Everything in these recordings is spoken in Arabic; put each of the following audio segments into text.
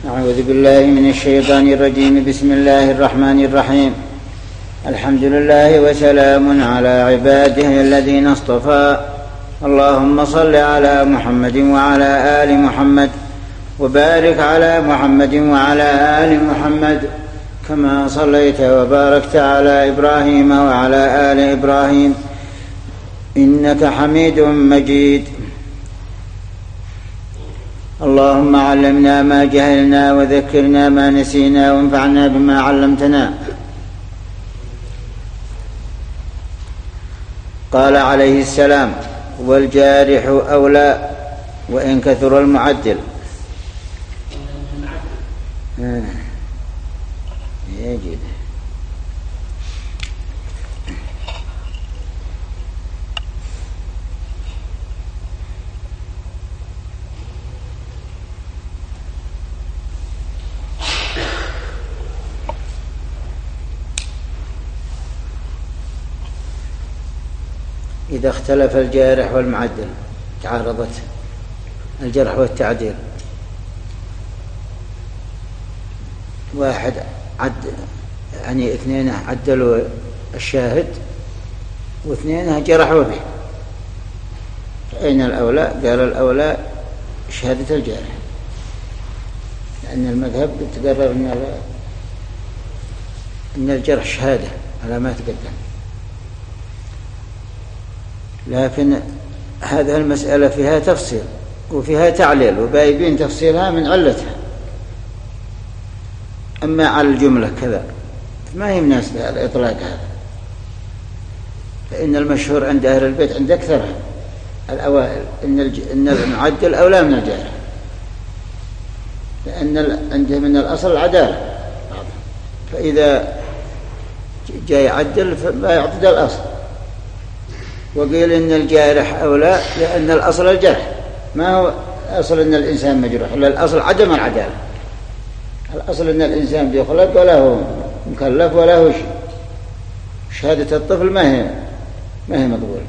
أعوذ بالله من الشيطان الرجيم. بسم الله الرحمن الرحيم. الحمد لله وسلام على عباده الذين اصطفى. اللهم صل على محمد وعلى آل محمد وبارك على محمد وعلى آل محمد كما صليت وباركت على إبراهيم وعلى آل إبراهيم إنك حميد مجيد. اللهم علمنا ما جهلنا وذكرنا ما نسينا وانفعنا بما علمتنا. قال عليه السلام: والجارح أولى وإن كثر المعدل. يجد إذا اختلف الجارح والمعدل، تعارضت الجرح والتعديل، واحد يعني اثنين عدلوا الشاهد واثنين جرحوا به، فأين الأولى؟ قال الأولى شهادة الجارح، لأن المذهب تقرر أن الجرح شهادة على ما تقدم. لكن هذه المسألة فيها تفصيل وفيها تعليل وبايبين تفصيلها من علتها. أما على الجملة كذا ما هي مناسبة الإطلاق هذا، فإن المشهور عند أهل البيت عند أكثرها الأوائل إن المعدل أولى من الجارح، لأن عنده من الأصل العدالة، فإذا جاء يعدل فما يعضد الأصل. وقيل إن الجارح أولى لأن الأصل الجرح، ما هو أصل إن الإنسان مجروح، إلا الأصل عدم العدالة. الأصل إن الإنسان بيخلق ولا هو مكلف ولا هو شيء. شهادة الطفل ما هي مقبولة.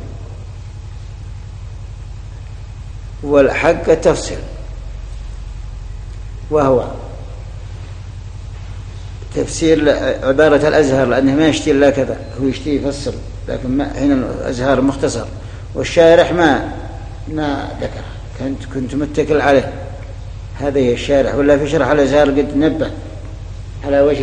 والحق التفصيل، وهو تفسير عبارة الأزهر، لأنه ما يشتي إلا كذا، هو يشتي يفصل، لكن ما هنا الأزهار مختصر، والشارح ما ذكر، كنت متكل عليه. هذا هي الشارح، ولا في شرح الأزهار قد نبه على وجه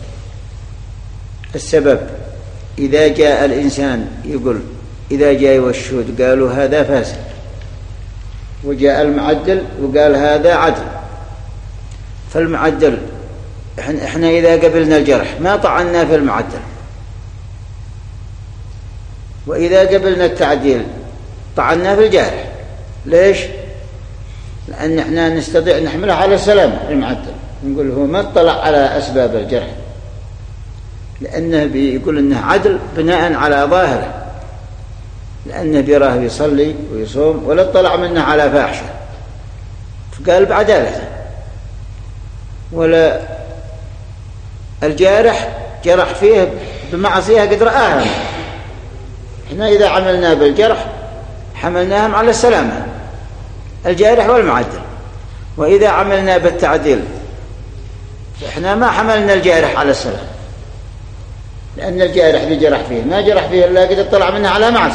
السبب. إذا جاء الإنسان يقول، إذا جاء والشهود قالوا هذا فاسد، وجاء المعدل وقال هذا عدل، فالمعدل احنا إذا قبلنا الجرح ما طعنا في المعدل، وإذا قبلنا التعديل طعنا في الجارح. ليش؟ لأن احنا نستطيع نحمله على السلامة المعدل، نقول هو ما اطلع على أسباب الجرح، لأنه بيقول إنه عدل بناء على ظاهره، لأنه بيراه يصلي ويصوم ولا اطلع منه على فاحشة، فقال بعدالته. ولا الجارح جرح فيه بمعصية قد رآها، احنا إذا عملنا بالجرح حملناهم على السلامة، الجارح والمعدل. وإذا عملنا بالتعديل احنا ما حملنا الجارح على السلامة، لأن الجارح بجرح فيه ما جرح فيه إلا قد اطلع منه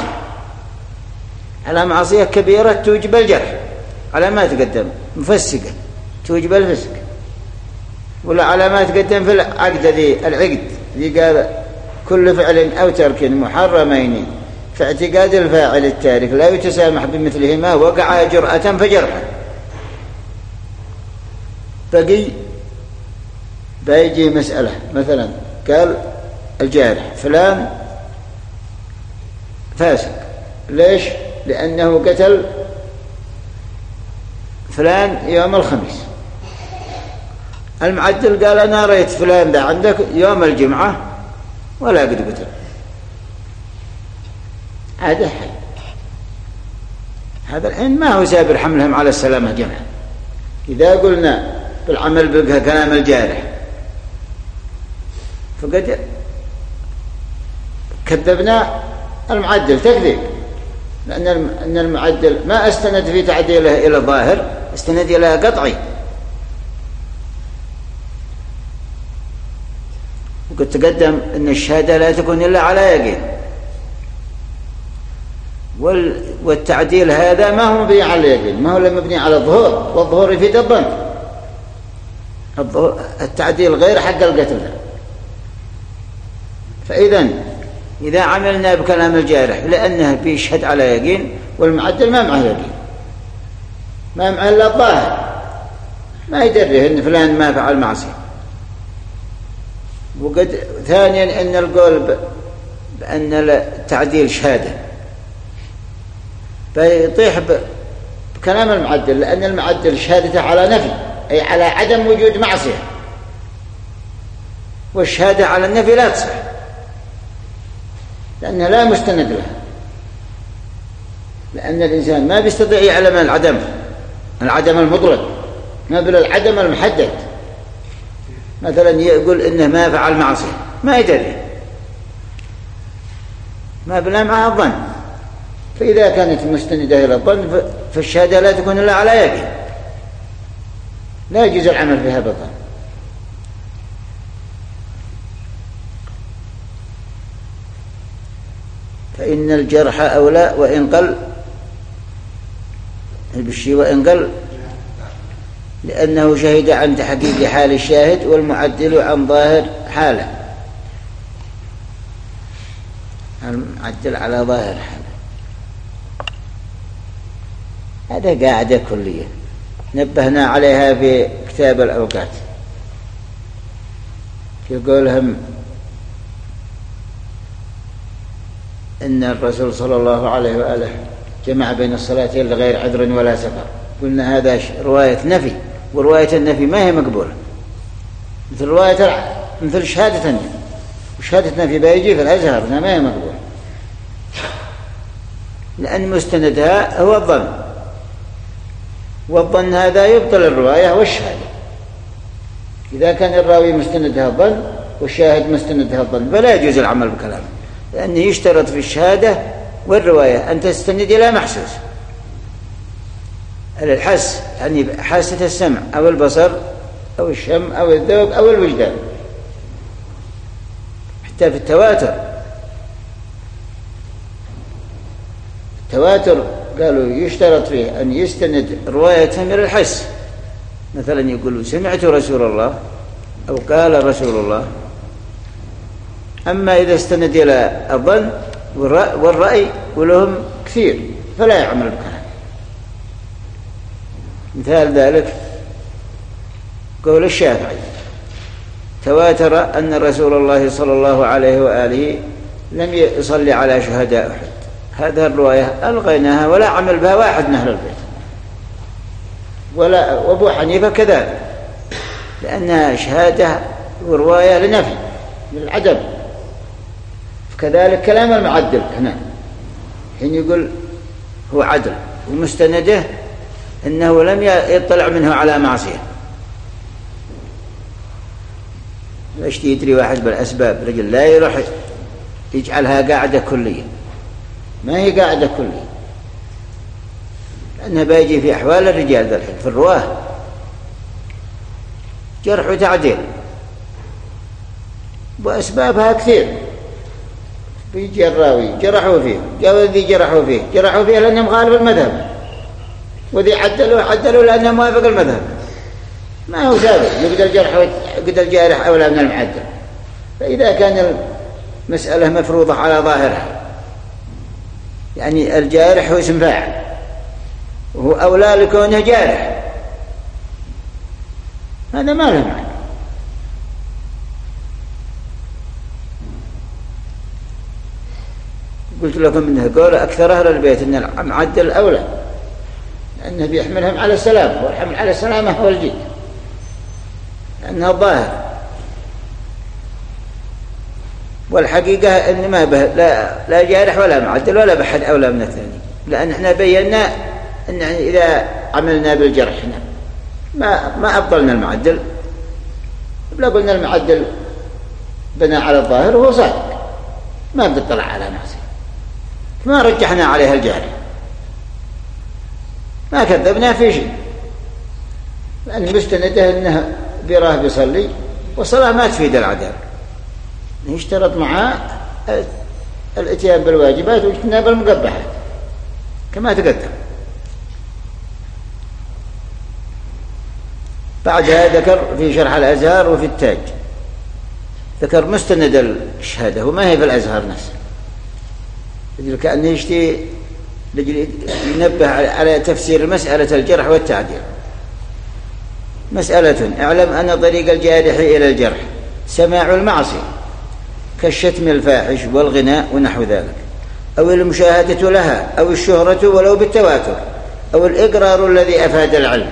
على معصية كبيرة توجب الجرح، على ما تقدم مفسقة توجب الفسق، ولا على ما تقدم في العقد ذي قال كل فعل أو ترك محرمين في اعتقاد الفاعل التارك لا يتسامح بمثلهما وقع جرأة فجرحا. بيجي مسألة مثلا قال الجارح فلان فاسق، ليش؟ لأنه قتل فلان يوم الخميس. المعدل قال أنا رأيت فلان ذا عندك يوم الجمعة ولا قد قتل، هذا حي. هذا الحين ما هو سابر حملهم على السلامة جمعا. إذا قلنا بالعمل بكلام الجارح فقد كذبنا المعدل تكذيب، لأن المعدل ما استند في تعديله إلى الظاهر، استند إلى قطعي، وقد تقدم أن الشهادة لا تكون إلا على يقين، والتعديل هذا ما هو مبني على اليقين، ما هو مبني على الظهور، والظهور يفيد الظن. التعديل غير حق القتل. إذا عملنا بكلام الجارح لأنه بيشهد على يقين، والمعدل ما معه يقين، ما معه إلا الظاهر، ما يدري إن فلان ما فعل معصية. وقد ثانيا أن القول بأن التعديل شهادة فيطيح بكلام المعدل، لأن المعدل شهادته على نفي، أي على عدم وجود معصية، والشهادة على النفي لا تصح لأنها لا مستند لها، لأن الإنسان ما بيستطيع يعلم العدم المطلق، ما بل العدم المحدد. مثلا يقول إنه ما فعل معصية، ما يدري، ما بلا معها الظن. فإذا كانت مستندة إلى الظن فالشهادة لا تكون إلا على يقين، لا يجوز العمل فيها بالظن. فإن الجرح أولى وإن قل البشي وإن قل، لأنه شهد عن تحقيق حال الشاهد، والمعدل عن ظاهر حاله، المعدل على ظاهر حاله. هذا قاعدة كلية نبهنا عليها في كتاب الأوقات، في قولهم إن الرسول صلى الله عليه وآله جمع بين الصلاتين لغير عذر ولا سفر. قلنا هذا رواية نفي، ورواية النفي ما هي مقبولة، مثل شهادة النفي، وشهادة نفي بيجي في الأزهر ما هي مقبولة، لأن مستندها هو الظن، والظن هذا يبطل الرواية والشهادة. إذا كان الراوي مستندها الظن والشاهد مستندها الظن فلا يجوز العمل بكلامه، لأنه يشترط في الشهادة والرواية أن تستند إلى محسوس، الحس يعني حاسة السمع أو البصر أو الشم أو الذوق أو الوجدان. حتى في التواتر قالوا يشترط فيه أن يستند رواية من الحس، مثلا يقولوا سمعت رسول الله أو قال رسول الله. أما إذا استند إلى الظن والرأي ولهم كثير فلا يعمل بكلام. مثال ذلك قول الشافعي: تواتر أن رسول الله صلى الله عليه وآله لم يصلي على شهداء أحد. هذه الرواية ألغيناها ولا عمل بها واحد من أهل البيت، وأبو حنيفة كذلك، لأنها شهادة ورواية لنفي للعدم. كذلك كلام المعدل هنا حين يقول هو عدل ومستنده إنه لم يطلع منه على معصية. ليش يدري واحد بالأسباب؟ رجل لا يروح يجعلها قاعدة كلية، ما هي قاعدة كلية، لأنها بيجي في أحوال الرجال ذا الحين في الرواه جرح وتعديل، وأسبابها كثير. بيجي الراوي جرحوا فيه، جاءوا ذي جرحوا فيه لأنهم غالب المذهب، وذي عدلوا لأنهم موافق المذهب. ما هو ثابت يقدر الجارح أولى من المعدل. فإذا كان المسألة مفروضة على ظاهرها، يعني الجارح هو اسم فاعل وهو أولى لكونه جارح، هذا ما له معنى. قلت لكم إنه قول أكثر أهل البيت إن المعدل أولى، لأنه بيحملهم على السلام، والحمل على السلامة هو الجد، لأنه الظاهر. والحقيقة إن ما به لا جارح ولا معدل ولا بحد أولى من الثاني، لأن احنا بينا إن إذا عملنا بالجرح ما أبطلنا المعدل، بلا قلنا المعدل بنى على الظاهر وهو صادق ما بيطلع على نفسه، ما رجحنا عليها الجارح، ما كذبنا في شيء، لأن مستنده إنه براه بيصلي والصلاة ما تفيد العذاب، يشترط معاه الاتيان بالواجبات واجتناب المقبحات كما تقدم. بعدها ذكر في شرح الأزهار وفي التاج، ذكر مستند الشهادة وما هي في الأزهار نفسه، كأنه يشتي ينبه على تفسير مسألة الجرح والتعديل. مسألة: اعلم أن طريق الجارح إلى الجرح سماع المعصية كالشتم الفاحش والغناء ونحو ذلك، أو المشاهدة لها، أو الشهرة ولو بالتواتر، أو الإقرار الذي أفاد العلم.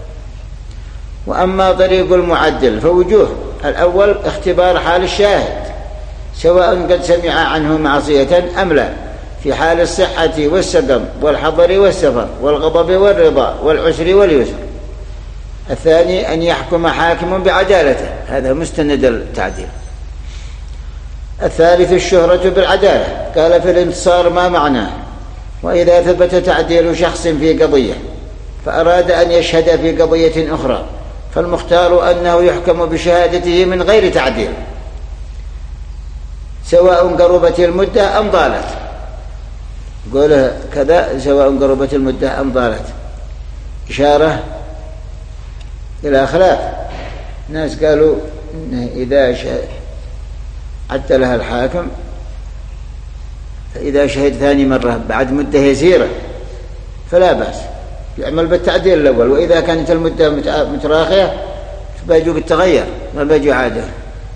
وأما طريق المعدل فوجوه: الأول اختبار حال الشاهد سواء قد سمع عنه معصية أم لا، في حال الصحة والسقم والحضر والسفر والغضب والرضا والعسر واليسر. الثاني أن يحكم حاكم بعدالته، هذا مستند التعديل. الثالث الشهرة بالعدالة، قال في الانتصار ما معناه: وإذا ثبت تعديل شخص في قضية فأراد أن يشهد في قضية أخرى فالمختار أنه يحكم بشهادته من غير تعديل سواء قربت المدة أم ضالت. قوله كذا سواء قربت المدة أم ضالت إشارة إلى خلاف. ناس قالوا إنه إذا عدلها الحاكم فإذا شهد ثاني مرة بعد مدة يسيرة فلا بأس، يعمل بالتعديل الأول، وإذا كانت المدة متراخية فبيجوا بالتغير ما بيجوا عادل،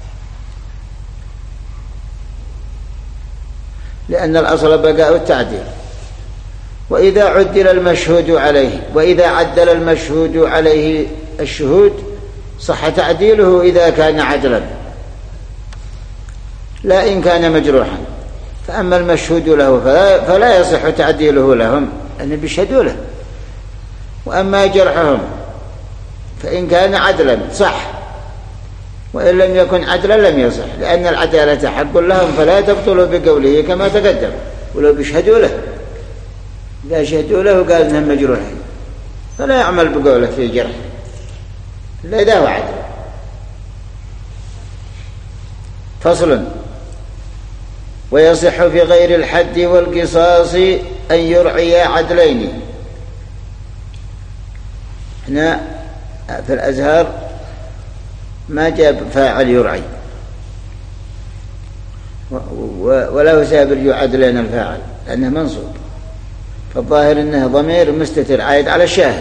لأن الأصل بقاء التعديل. وإذا عدل المشهود عليه، وإذا عدل المشهود عليه الشهود صح تعديله إذا كان عدلا لا إن كان مجروحا. فأما المشهود له فلا يصح تعديله لهم أن بيشهدوا له. وأما جرحهم فإن كان عدلا صح، وإن لم يكن عدلا لم يصح، لأن العدالة حق لهم فلا تبطل بقوله كما تقدم. ولو بيشهدوا له إذا شهدوا له قال إنهم مجروحين فلا يعمل بقوله في جرح إلا إذا هو عدل. فصل: ويصح في غير الحد والقصاص أن يرعي عدلين. هنا في الأزهار ما جاب فاعل يرعي، وله سابر يعدلين الفاعل لأنه منصوب، فالظاهر أنه ضمير مستتر عائد على الشاهد،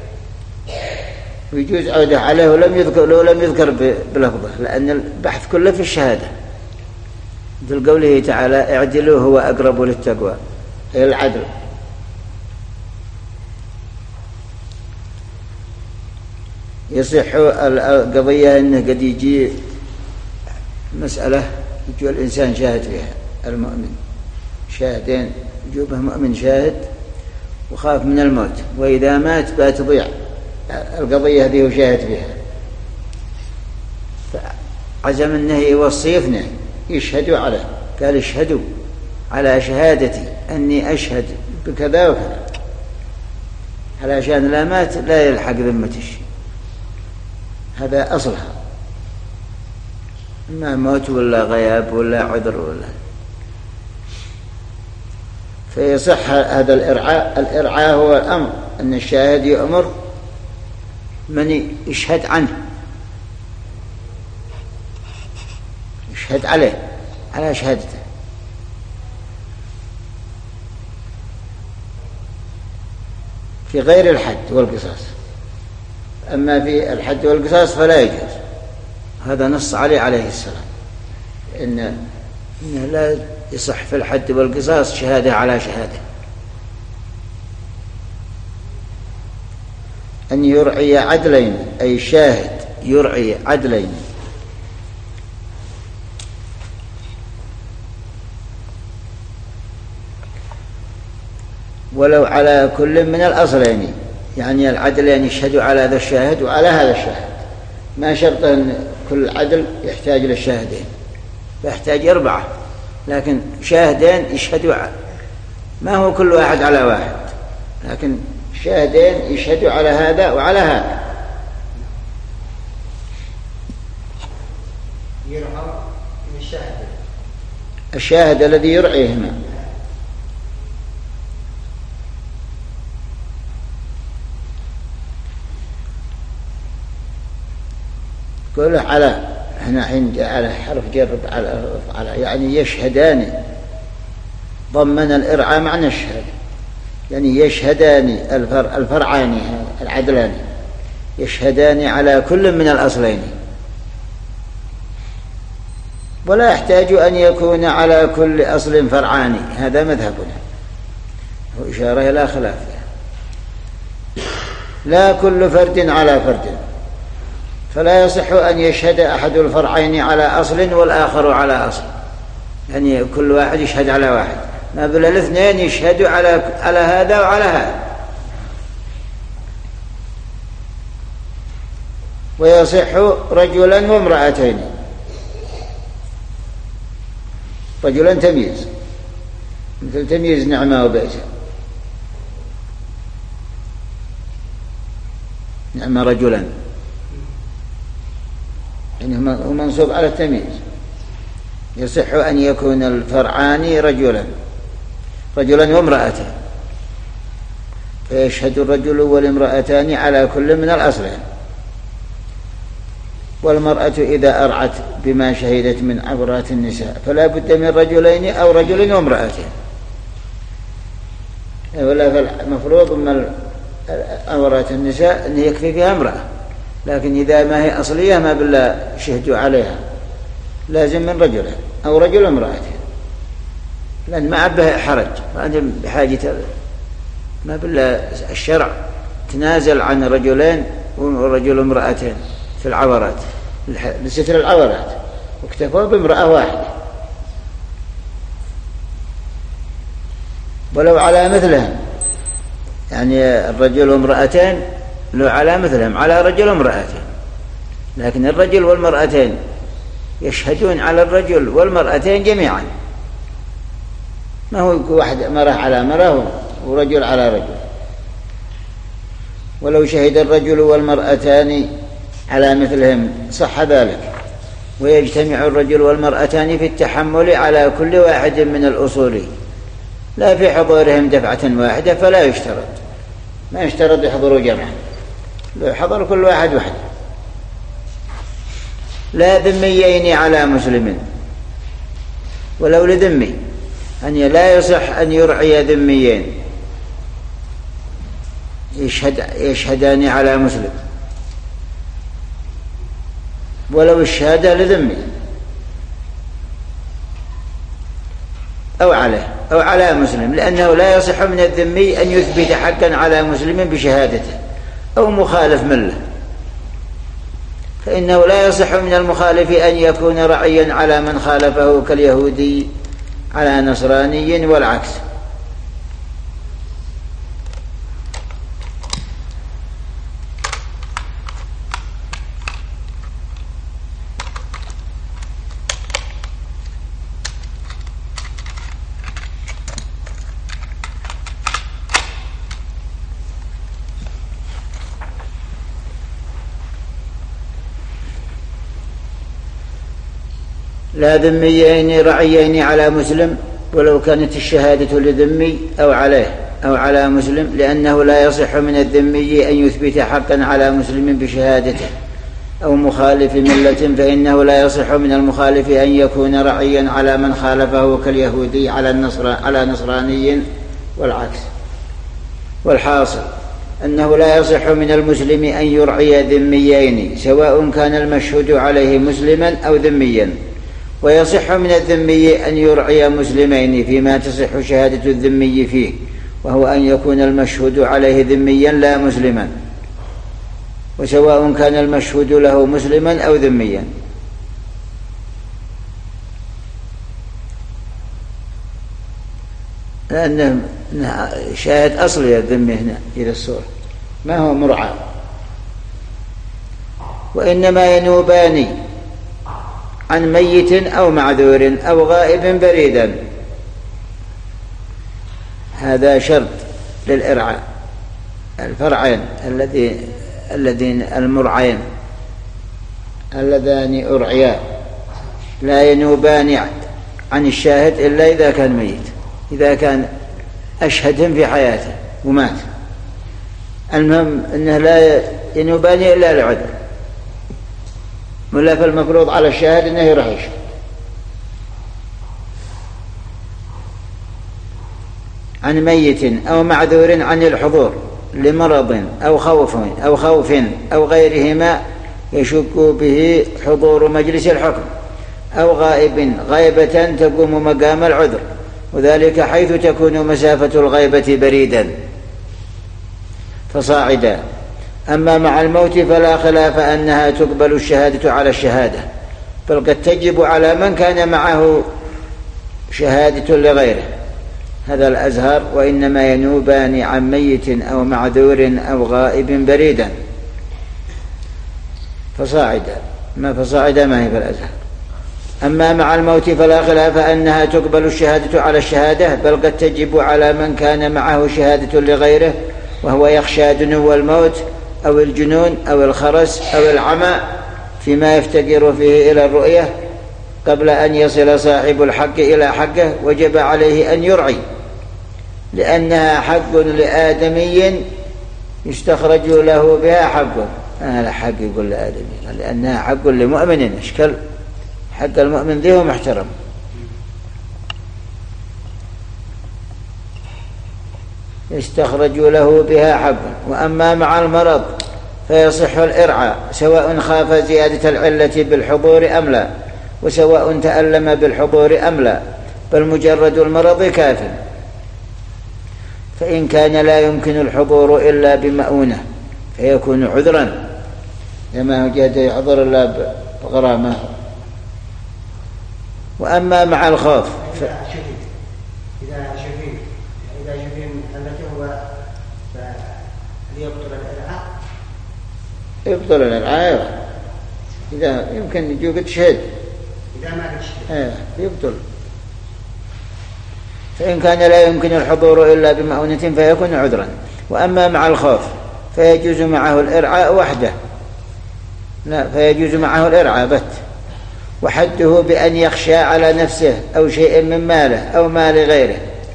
ويجوز عوده عليه لو لم يذكر بلفظه، لأن البحث كله في الشهادة. مثل قوله تعالى: اعدلوا هو أقرب للتقوى، أي العدل. يصح القضية أنه قد يجي مسألة يجي الإنسان شاهد فيها، المؤمن شاهدين، يجوبه مؤمن شاهد وخاف من الموت، وإذا مات بتضيع القضية هذه وشاهد فيها، فعزم أنه يوصي اثنين يشهدوا عليه، قال: اشهدوا على شهادتي أني أشهد بكذا وكذا، علشان لا مات لا يلحق ذمة الشيء. هذا أصلها، ما موت ولا غياب ولا عذر ولا. فيصح هذا الإرعاء. الإرعاء هو الأمر، أن الشاهد يأمر من يشهد عنه، يشهد عليه على شهادته. في غير الحد والقصاص. أما في الحد والقصاص فلا يجوز، هذا نص عليه السلام إنه لا يصح في الحد والقصاص شهادة على شهادة. أن يرعي عدلين، أي شاهد يرعي عدلين. ولو على كل من الأصلين، يعني العدلين يشهدوا على هذا الشاهد وعلى هذا الشاهد، ما شرط أن كل عدل يحتاج للشاهدين، فيحتاج 4، لكن شاهدين يشهدوا ما هو كل واحد على واحد، لكن شاهدين يشهدوا على هذا وعلى هذا. يرعى من الشاهد الشاهد الذي يرعيهما. قوله على، احنا حين على حرف جر على يعني يشهدان، ضمن الإرعاء معنى الشهادة، يعني يشهدان الفرعان العدلان يشهدان على كل من الأصلين، ولا يحتاج أن يكون على كل أصل فرعان. هذا مذهبنا، وإشارة إلى خلافه. لا كل فرد على فرد، فلا يصح أن يشهد أحد الفرعين على أصل والآخر على أصل، يعني كل واحد يشهد على واحد، ما بل الاثنين يشهدوا على هذا وعلى هذا. ويصح رجلا وامرأتين، رجلا تمييز مثل تمييز نعمة وبئسة، نعمة رجلا يعني هو منصوب على التمييز. يصح أن يكون الفرعان رجلا وامرأتين، فيشهد الرجل والامرأتان على كل من الأصلين. والمرأة إذا أرعت بما شهدت من عورات النساء فلا بد من رجلين أو رجل وامرأتين، ولا فالمفروض من عورات النساء أن يكفي فيها امرأة، لكن إذا ما هي أصلية ما بالله شهدوا عليها لازم من رجلين أو رجل وامرأتين، لأن ما به حرج، ما عندهم بحاجة، ما بالله الشرع تنازل عن رجلين ورجل وامرأتين في العورات لستر العورات، واكتفوا بامرأة واحدة. ولو على مثلهم، يعني الرجل وامرأتين لو على مثلهم على رجل وامرأتين، لكن الرجل والمرأتين يشهدون على الرجل والمرأتين جميعا، ما هو واحد مرة على مرة ورجل على رجل. ولو شهد الرجل والمرأتان على مثلهم صح ذلك، ويجتمع الرجل والمرأتان في التحمل على كل واحد من الأصول لا في حضورهم دفعة واحدة، فلا يشترط، ما يشترط يحضروا جمعا، لو حضر كل واحد وحده. لا ذميين على مسلم، ولو لذمي أن لا يصح أن يرعي ذميين يشهدان على مسلم، ولو الشهادة لذمي أو عليه أو على مسلم، لأنه لا يصح من الذمي أن يثبت حقا على مسلم بشهادته أو مخالف مله، فإنه لا يصح من المخالف أن يكون رعيا على من خالفه كاليهودي على نصراني والعكس. لا ذميين رعيين على مسلم، ولو كانت الشهادة لذمي أو عليه أو على مسلم، لأنه لا يصح من الذمي أن يثبت حقا على مسلم بشهادته أو مخالف ملة، فإنه لا يصح من المخالف أن يكون رعيا على من خالفه كاليهودي على نصراني والعكس. والحاصل أنه لا يصح من المسلم أن يرعي ذميين سواء كان المشهود عليه مسلما أو ذميا، ويصح من الذمي أن يرعي مسلمين فيما تصح شهادة الذمي فيه، وهو أن يكون المشهود عليه ذميا لا مسلما، وسواء كان المشهود له مسلما أو ذميا. لأنه شاهد أصلي الذمي هنا إلى الصورة، ما هو مرعى، وإنما ينوبان عن ميت أو معذور أو غائب بريدا. هذا شرط للإرعاء، الفرعين الذين المرعين اللذان أرعيا لا ينوبان عن الشاهد إلا إذا كان ميت، إذا كان أشهدهم في حياته ومات. المهم أنه لا ينوبان إلا لعذر، ولا فالمفروض على الشاهد أنه يروح يشهد. عن ميت أو معذور عن الحضور لمرض أو خوف أو غيرهما يشك به حضور مجلس الحكم، أو غائب غيبة تقوم مقام العذر، وذلك حيث تكون مسافة الغيبة بريدا فصاعدا. أما مع الموت فلا خلاف أنها تقبل الشهادة على الشهادة، بل قد تجب على من كان معه شهادة لغيره، هذا الأزهر. وإنما ينوبان عن ميت أو معذور أو غائب بريدا فصاعدا، ما فصاعدا ما هي في الأزهر. أما مع الموت فلا خلاف أنها تقبل الشهادة على الشهادة، بل قد تجب على من كان معه شهادة لغيره وهو يخشى دنو الموت أو الجنون أو الخرس أو العمى فيما يفتقر فيه إلى الرؤية قبل أن يصل صاحب الحق إلى حقه، وجب عليه أن يرعي، لأنها حق لآدمي يستخرج له بها حقه. هذا حق يقول لآدمي، لأنها حق لمؤمن، اشكال حق المؤمن ذي هو محترم. يستخرج له بها حقه. وأما مع المرض فيصح الإرعاء سواء خاف زيادة العلة بالحضور أم لا، وسواء تألم بالحضور أم لا، بل مجرد المرض كاف. فإن كان لا يمكن الحضور إلا بمؤونة فيكون عذرا، لما وجد يحضر إلا بغرامة. وأما مع الخوف إذا شفين أنته هو فليبطل الإرعاء، يبطل الإرعاء إذا يمكن يجوك تشهد، إذا ما تشهد يبطل. فإن كان لا يمكن الحضور إلا بمؤونة فيكون عذرا. وأما مع الخوف فيجوز معه الإرعاء وحده، لا فيجوز معه الإرعاء بت، وحده بأن يخشى على نفسه أو شيء من ماله أو مال غيره،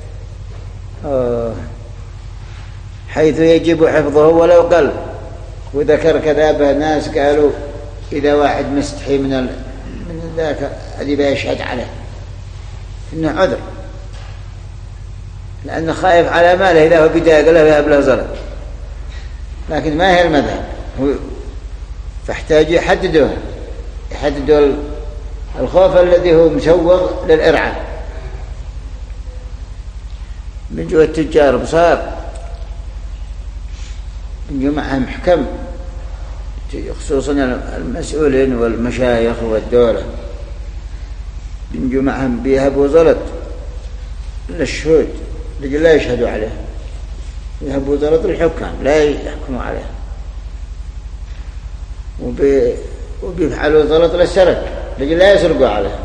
حيث يجب حفظه ولو قل. وذكر كذا به ناس قالوا إذا واحد مستحي من ذاك الذي بيشهد عليه إنه عذر، لأنه خايف على ماله إذا هو بداية له يهب زلط، لكن ما هي المذهب، فاحتاج يحددوا الخوف الذي هو مسوغ للإرعاء. من جوة التجار بصار من جمعهم حكم، خصوصا المسؤولين والمشايخ والدولة، من جمعهم بيهبوا زلط للشهود لجل لا يشهدوا عليه، يهبوا زلط الحكام لا يحكموا عليه، وبيفعلوا زلط للسرق لجل لا يسرقوا عليه.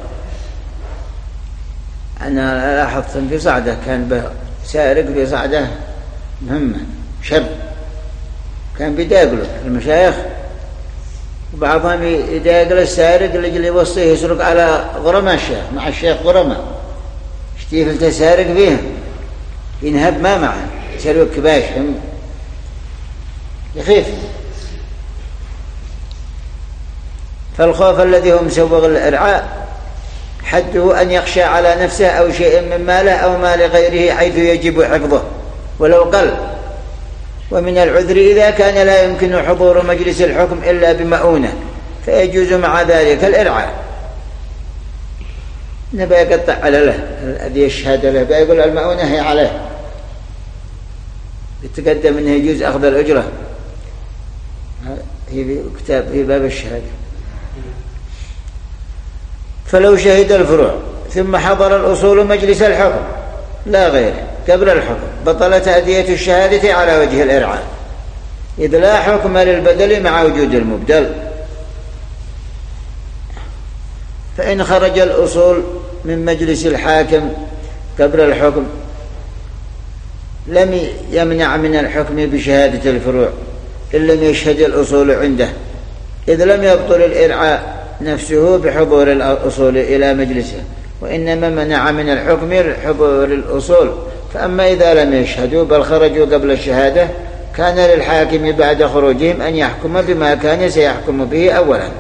أنا لاحظت في صعدة كان به سارق في صعدة مهمة، شاب كان بيداقله المشايخ، وبعضهم يداقل السارق لجل يوصيه يسرق على غرماء الشيخ، مع الشيخ غرماء اشتيفل تسارق فيهم ينهب ما معه يسرق كباش يخيف. فالخوف الذي هو مسوغ الإرعاء حده أن يخشى على نفسه أو شيء من ماله أو مال غيره حيث يجب حفظه ولو قل. ومن العذر إذا كان لا يمكن حضور مجلس الحكم إلا بمؤونة فيجوز مع ذلك الإرعاء. نبي يقطع على له الذي يشهد له بيقول المؤونة هي عليه، يتقدم أنه يجوز أخذ الأجرة، هي في كتاب في باب الشهادة. فلو شهد الفروع ثم حضر الأصول مجلس الحكم لا غيره قبل الحكم بطل تأدية الشهادة على وجه الإرعاء، إذ لا حكم للبدل مع وجود المبدل. فإن خرج الأصول من مجلس الحاكم قبل الحكم لم يمنع من الحكم بشهادة الفروع إن لم يشهد الأصول عنده، إذ لم يبطل الإرعاء نفسه بحضور الأصول إلى مجلسه، وإنما منع من الحكم للأصول. فأما إذا لم يشهدوا بل خرجوا قبل الشهادة كان للحاكم بعد خروجهم أن يحكم بما كان سيحكم به أولا.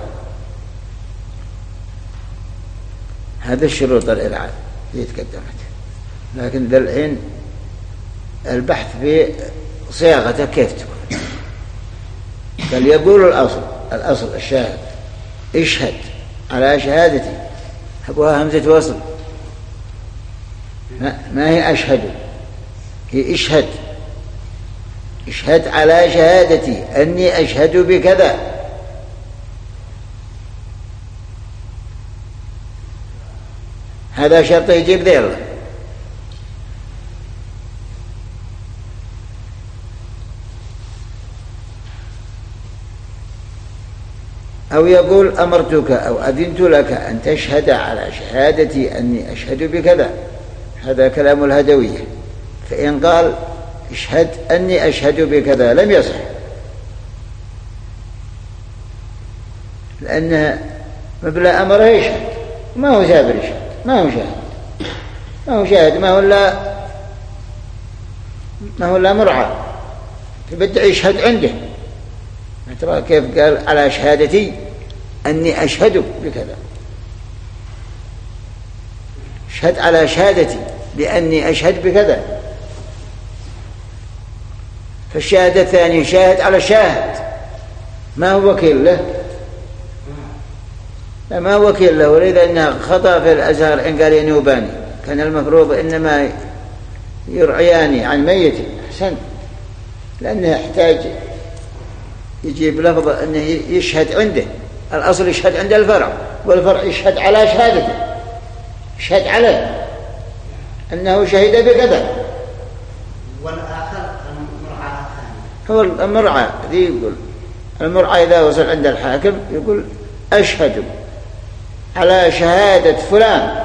هذا الشروط الإرعاد اللي تقدمت. لكن ذا الحين البحث في صياغته كيف تكون. قال يقول الأصل الشاهد اشهد على شهادتي، أبوها همزة وصل، ما هي أشهد، هي اشهد على شهادتي أني أشهد بكذا. هذا شرط يجيب ذيله. أو يقول أمرتك أو أذنت لك أن تشهد على شهادتي أني أشهد بكذا، هذا كلام الهدوية. فإن قال اشهد أني أشهد بكذا لم يصح، لأن مبلغ أمره يشهد، ما هو سابر يشهد، ما هو شاهد، ما هو لا مرعى، يبدأ يشهد عنده. ترى كيف قال على شهادتي أني أشهد بكذا، اشهد على شهادتي بأني أشهد بكذا. فالشاهد الثاني شاهد على شاهد، ما هو وكيل له، لا ما هو وكيل له. ولذا إنها خطأ في الأزهر إن قال ينوباني، كان المفروض إنما يرعياني عن ميت. أحسن، لأنه يحتاج يجيب لفظ أنه يشهد عنده. الأصل يشهد عند الفرع، والفرع يشهد على شهادته، يشهد عليه أنه شهد بكذا. والآخر المرعى الثاني هو المرعى ذي يقول المرعى إذا وصل عند الحاكم يقول أشهد على شهادة فلان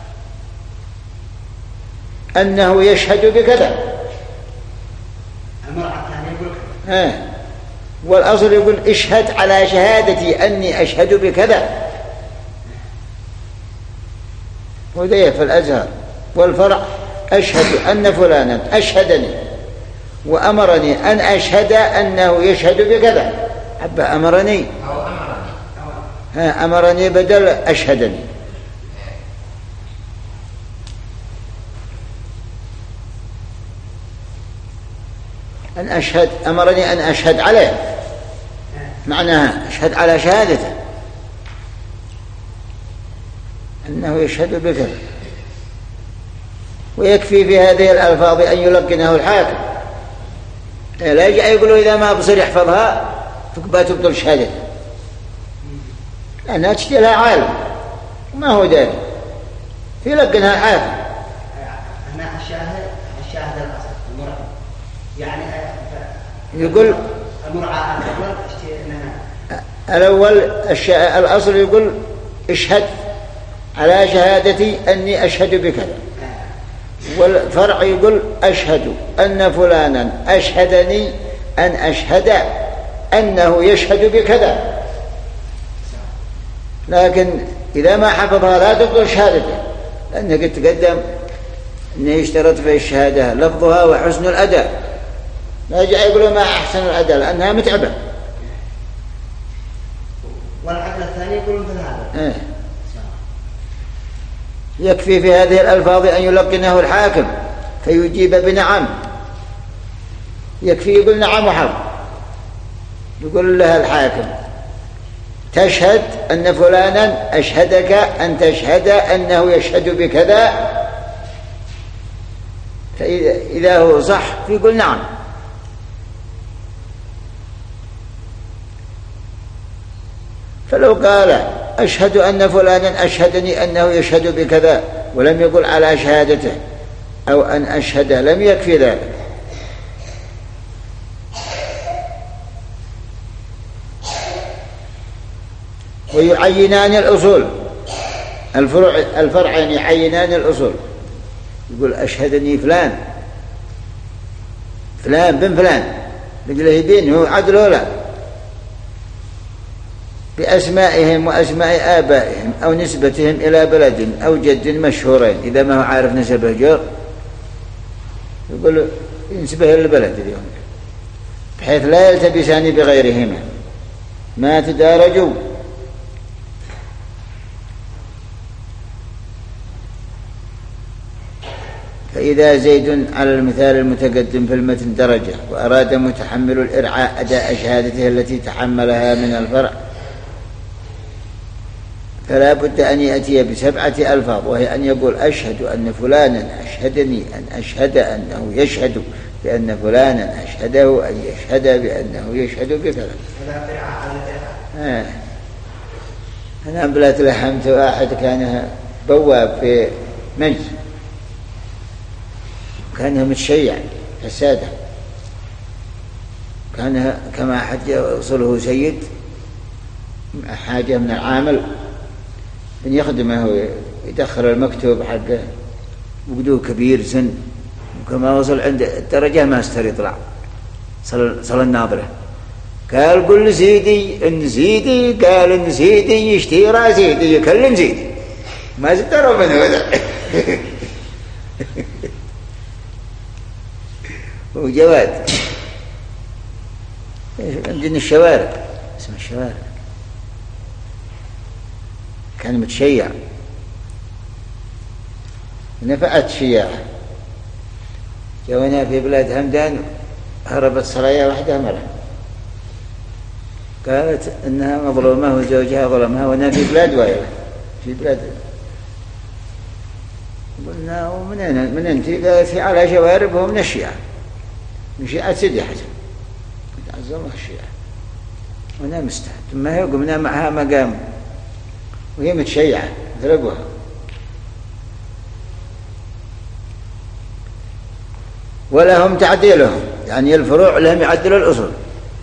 أنه يشهد بكذا. المرعى الثاني يقول كذا. والأصل يقول اشهد على شهادتي أني أشهد بكذا. وذي في الأزهر. والفرع أشهد أن فلانا أشهدني وأمرني أن أشهد أنه يشهد بكذا. حبة أمرني أمرني بدل أشهدني. أن أشهد أمرني أن أشهد عليه، معناها أشهد على شهادته أنه يشهد بكذا. ويكفي في هذه الألفاظ أن يلقنه الحاكم، لا يجي يقولوا إذا ما بصير يحفظها فكبا تبطل شهادته، لأنها تشتي لها عالم ما هو داري، يلقنها الحاكم. أنا الشاهد الأصل المرعى، يعني يقول المرعى الأول الأصل يقول اشهد على شهادتي أني أشهد بكذا، والفرع يقول أشهد أن فلانا أشهدني أن أشهد أنه يشهد بكذا. لكن إذا ما حفظها لا تبطل شهادته، لأنه قد تقدم أنه يشترط في الشهادة لفظها وحسن الأداء. لا يجي يقولوا ما أحسن الأداء لأنها متعبة. والعقل الثاني يقول مثل هذا. يكفي في هذه الألفاظ أن يلقنه الحاكم فيجيب بنعم. يكفي يقول نعم وحرف، يقول لها الحاكم تشهد أن فلانا أشهدك أن تشهد أنه يشهد بكذا. فإذا هو صح يقول نعم. فلو قال أشهد أن فلانا أشهدني أنه يشهد بكذا ولم يقل على شهادته أو أن أشهد لم يكفي ذلك. ويعينان الأصول، الفرعين يعينان الأصول. يقول أشهدني فلان بن فلان، يقول له يبين هو عدل ولا بأسمائهم وأسماء آبائهم أو نسبتهم إلى بلد أو جد مشهورين. إذا ما هو عارف نسبه جار يقول ينسبه إلى البلد اليوم، بحيث لا يلتبسان بغيرهما ما تدارجوا. فإذا زيد على المثال المتقدم في المتن درجة وأراد متحمل الإرعاء أداء شهادته التي تحملها من الفرع، فلا بد أن يأتي ب7 ألفاظ، وهي أن يقول أشهد أن فلانا أشهدني أن أشهد أنه يشهد بأن فلانا أشهده أن يشهد بأنه يشهد بكذا. أنا بلاد لحمت واحد كان بواب في مجلس، كان متشيع فساده، كان كما أحد يوصله سيد حاجة من العامل أن يخدمه ويدخل المكتوب حقه، وقدوه كبير سن، وكما وصل عند الدرجة ما استر يطلع صل الناظرة، قال قل سيدي إن سيدي، قال إن سيدي يشترى سيدي يكلم سيدي، ما استروا منه هذا. وجواد عندنا الشوارع، اسم الشوارع، كان متشيع، نفعت شياعة. جونا في بلاد همدان هربت صلايا واحدة مرة، قالت إنها مظلومة وزوجها ظلمها، وانا في بلاد وايلة، في بلاد. قلنا ومن أنت؟ قالت على شواربه من الشيعة، من شيعة سيدي حسن، عز الله الشيعة، وانا مستعد. ثم هي قمنا معها مقام وهي متشيعة ضربوها. ولهم تعديلهم، يعني الفروع لهم يعدلوا الأصول،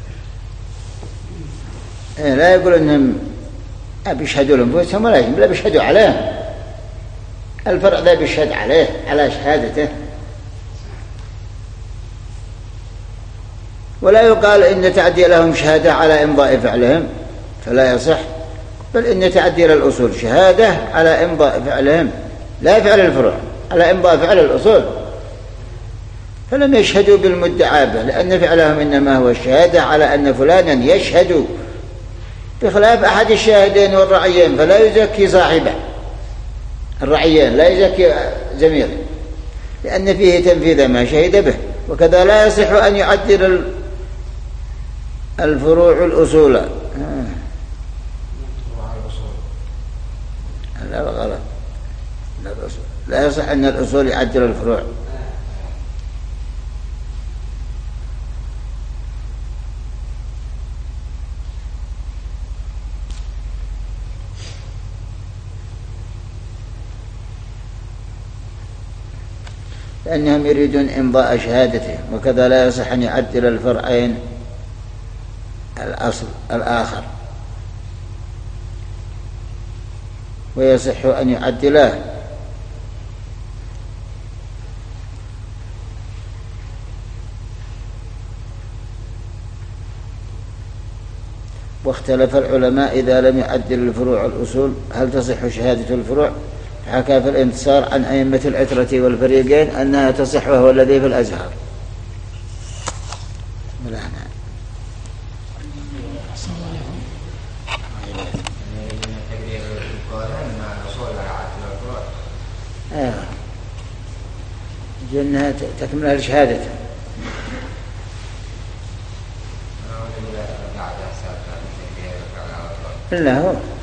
لا يقول إنهم بيشهدوا لهم بوسهم ولا بيشهدوا عليهم، الفرع ذا بيشهد عليه على شهادته. ولا يقال إن تعديلهم شهادة على إمضاء فعلهم فلا يصح، بل إن تعديل الأصول شهادة على إمضاء فعلهم، لا فعل الفروع، على إمضاء فعل الأصول، فلم يشهدوا بالمدعى به، لأن فعلهم إنما هو الشهادة على أن فلانا يشهد، بخلاف أحد الشاهدين والرعيين فلا يزكي صاحبه، الرعيين لا يزكي زميله، لأن فيه تنفيذ ما شهد به. وكذا لا يصح أن يعدل الفروع الأصول. لا غلط، لا يصح أن الأصول يعدل الفروع. لأنهم يريدون إمضاء شهادته. وكذا لا يصح أن يعدل الفرعين الأصل الآخر، ويصح أن يعدلاه. واختلف العلماء إذا لم يعدل الفروع الأصول هل تصح شهادة الفروع؟ حكى في الانتصار عن أئمة العترة والفريقين أنها تصح، وهو الذي في الأزهر. جنها تكملها لشهادته. لا هو